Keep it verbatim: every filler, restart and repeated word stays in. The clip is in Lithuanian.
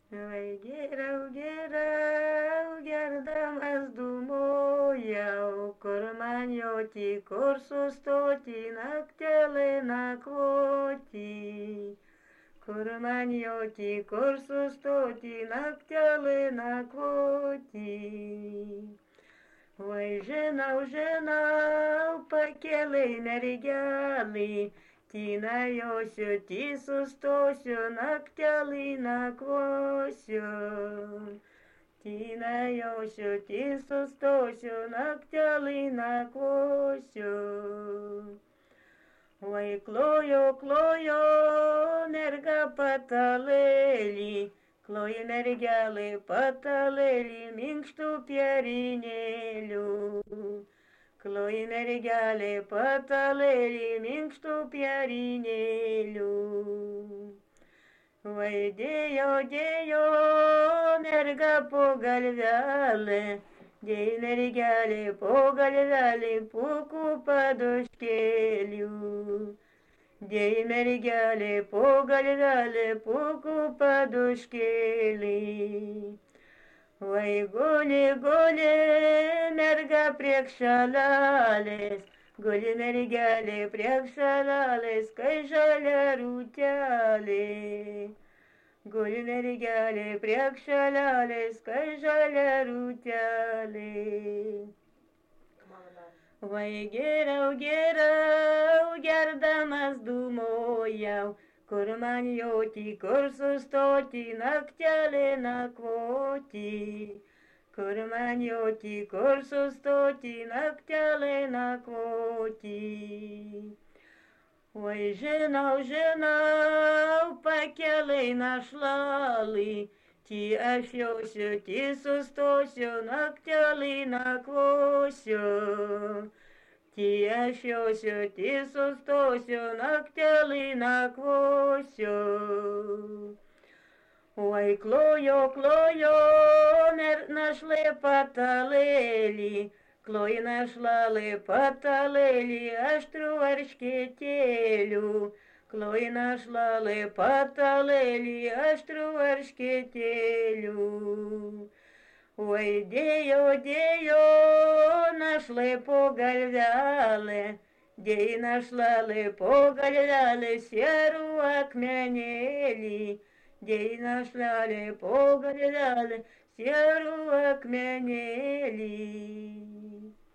Oi, geriau, geriau, gerdamas dūmojau, kur man joti, kur sustoti, naktelį nakvoti. Kur man joti, kur sustoti, naktelį nakvoti. Oi, žinau, žinau, pakeliai mergelį, Tina josiu, ty sustosiu, naktelį nakvosiu. Tina josiu, ty sustosiu, naktelį nakvosiu. Oi, klojo, klojo, merga patalėlį, kloji mergelė patalėlį minkštų pierinėlių. Kloji mergelė patalėlį minkštų pierinėlių. Oi, dėjo, dėjo, merga po galvelę, dėjo mergelė po galvelį pūkų paduškėlių. Dėjo mergelė po galvelį pūkų paduškėlį. Oi, guli, guli, merga priek šalalės, guli mergelė priek šalalės, kai žalia rūtelė. Guli mergelė priek šalalės, kai žalia rūtelė. Oi, geriau, geriau, gerdamas dūmojau, kur man joti, kur sustoti, naktelį nakvoti. Kur man joti, kur sustoti, naktelį nakvoti. Oi, žinau, žinau, pakeliai našlalį, ty aš jausiu, ty sustosiu, naktelį nakvosiu. Ty aš jausiu, ty sustosiu, naktelį nakvosiu. Oi, klojo, klojo, našlė patalėlį, kloji našlalė patalėlį, aštrų erškėtėlių. Kloji našlalė patalėlį, aštrų erškėtėlių. Oi, dėjo, dėjo, našlė po galvelę, dėjo našlalė po galvelę, sierų akmenėlį. Dėjo našlalė po galvelę, sierų akmenėlį.